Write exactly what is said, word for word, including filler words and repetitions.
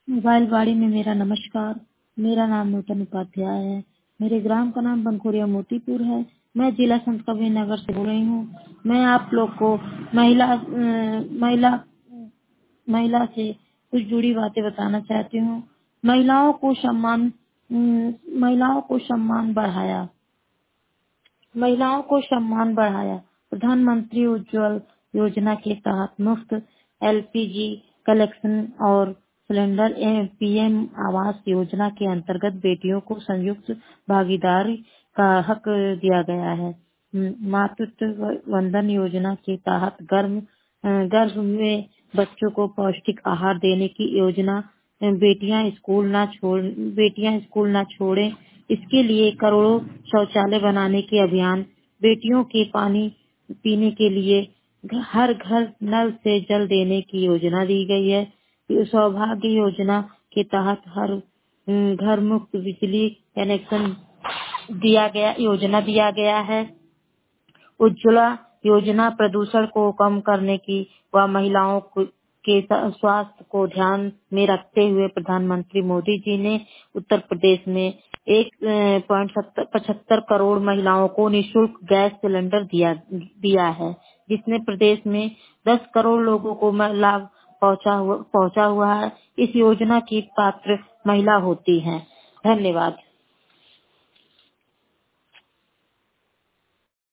Mobile बाड़ी में मेरा नमस्कार। मेरा नाम नूतन उपाध्याय है। मेरे ग्राम का नाम बनखोरिया मोतीपुर है। मैं जिला संत कबीर नगर से बोल रही हूँ। मैं आप लोग को महिला अ, महिला महिला से कुछ जुड़ी बातें बताना चाहती हूँ। महिलाओं को सम्मान अम, महिलाओं को सम्मान बढ़ाया महिलाओं को सम्मान बढ़ाया। प्रधानमंत्री उज्ज्वल योजना के तहत मुफ्त एलपीजी कलेक्शन और सिलेंडर एवं पीएम आवास योजना के अंतर्गत बेटियों को संयुक्त भागीदारी का हक दिया गया है। मातृत्व वंदन योजना के तहत गर्भ गर्भ में बच्चों को पौष्टिक आहार देने की योजना। बेटियां स्कूल ना छोड़ बेटियां स्कूल ना छोड़ें, इसके लिए करोड़ों शौचालय बनाने के अभियान। बेटियों के पानी पीने के लिए हर घर नल से जल देने की योजना दी गई है। सौभाग्य योजना के तहत हर अम, घर मुफ्त बिजली कनेक्शन दिया गया योजना दिया गया है। उज्ज्वला योजना प्रदूषण को कम करने की व महिलाओं को- के स- स्वास्थ्य को ध्यान में रखते हुए प्रधानमंत्री मोदी जी ने उत्तर प्रदेश में एक पॉइंट पचहत्तर करोड़ महिलाओं को निःशुल्क गैस सिलेंडर दिया दिया है, जिसने प्रदेश में दस करोड़ लोगों को म- लाभ पहुंचा हुआ पहुंचा हुआ है। इस योजना की पात्र महिला होती हैं। धन्यवाद।